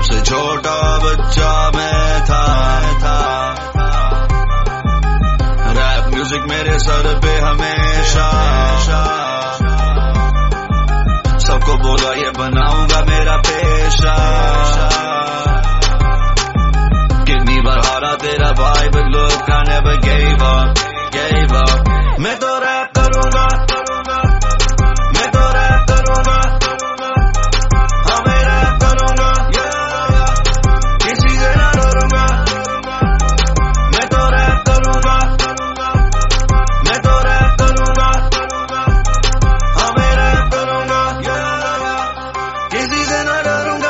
से छोटा बच्चा मैं था रैप म्यूजिक मेरे सर पे हमेशा सबको बोला ये बनाऊंगा मेरा पेशा कितनी बार हारा तेरा भाई but look I never gave up मैं तो रैप करूंगा मैं तो रैप करूंगा हाँ मैं रैप करूंगा किसी से ना डरूंगा मैं तो रैप करूंगा मैं तो रैप करूंगा हाँ मैं रैप करूंगा किसी से ना डरूंगा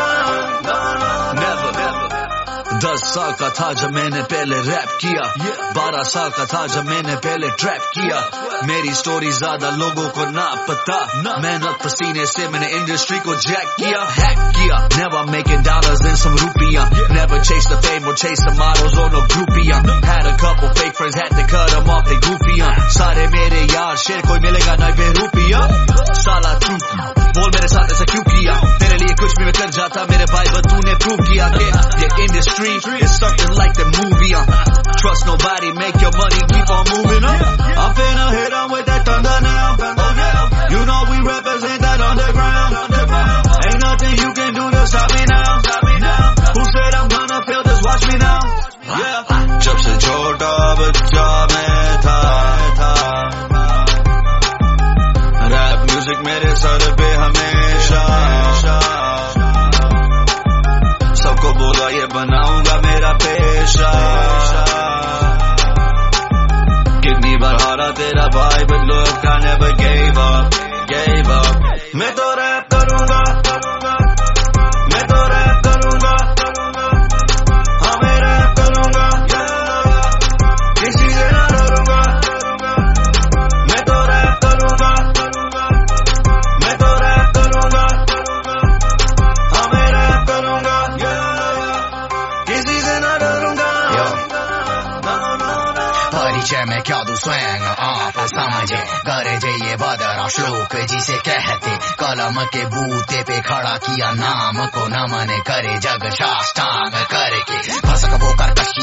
10 साल का था जब मैंने पहले रैप किया 12 साल का था जब मैंने पहले ट्रैप किया मेरी स्टोरी ज्यादा लोगों को ना पता मेहनत पसीने से मैंने इंडस्ट्री को जैक किया हैक किया never making dollars in some रुपया never chase the fame or chase the models or no groupiya had a couple fake friends had to cut them off they goofiya सारे मेरे यार शेर कोई मिलेगा ना बेरुपिया साला तू बोल मेरे साथ ऐसा क्यों किया तेरे लिए कुछ भी मैं कर जाता मेरे भाई but तूने प्रूव किया कि ये industry is something like the movie trust nobody make your money keep on moving up I'm finna hit on with that thunder now you know we represent that underground ain't nothing you can do to stop me now who said I'm gonna fail just watch me now yeah जब से छोटा बच्चा मैं था rap music मेरे sir पे हमेशा सबको बोला ये बनाऊंगा मेरा पेशा कितनी बार हारा तेरा भाई but look I never gave up मैं तो रैप करूंगा मैं तो रैप करूंगा हाँ मैं रैप करूंगा किसी से ना डरूंगा मैं तो रैप करूंगा मैं तो रैप करूंगा हाँ मैं रैप करूंगा किसी से ना डरूंगा परिचय में क्या दूं स्वयं आप समझे करे जे ये बदरा श्लोक जिसे कहते कलम के बूते पे खड़ा किया नाम को नमन करे जग साष्टांग करके फसक वो कर्कश